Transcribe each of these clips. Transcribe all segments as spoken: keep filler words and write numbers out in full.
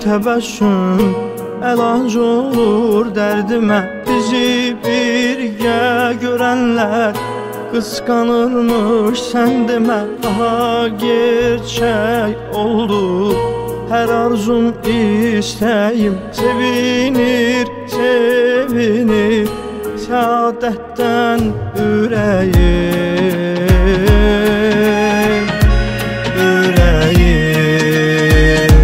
təbəssüm əlac olur dərdimə. Bizi birgə görənlər qısqanırmış, sən demə. Daha gerçək oldu hər arzum, istəyim. Sevinir, sevinir səadətdən ürəyim, ürəyim.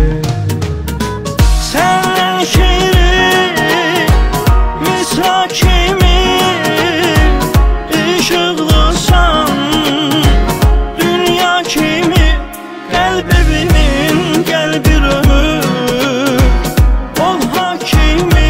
Səndən şirin misal kimi işıqlısan, dünya kimi qəlbimin qəlbi ömür ol hakimi.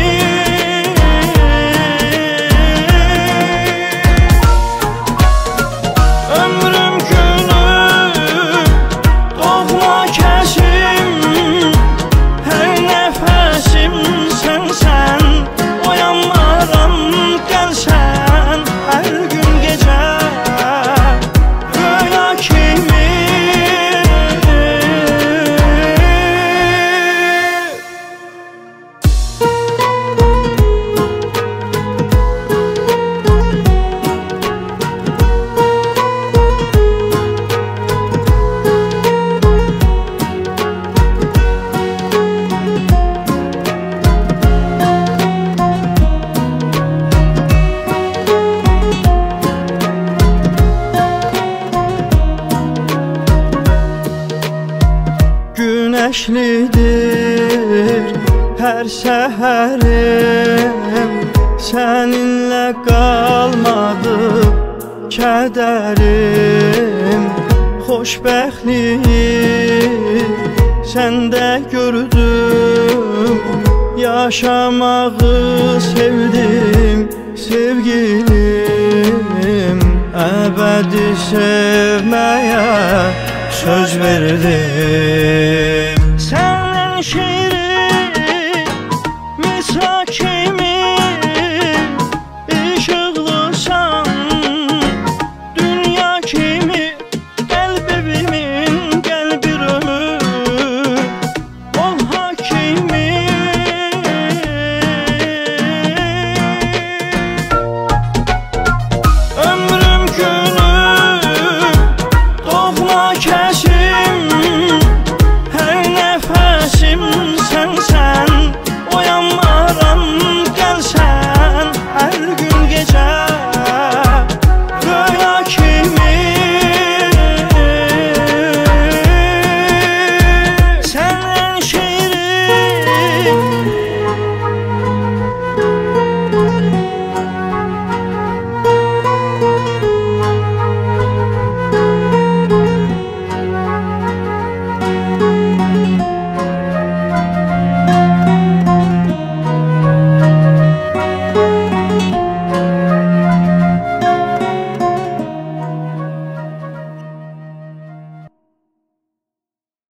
Ömrüm günüm doğma kəsim, hər nəfəsim sənsən. Oyanmaram gəlsən hər gün gecə rüya kimi. Güneşlidir hər səhərim, səninlə qalmadı kədərim. Xoşbəxtliyi səndə gördüm, yaşamağı sevdim sevgilim. Əbədi sevməyə söz verdim. Səndən şirin misal kimi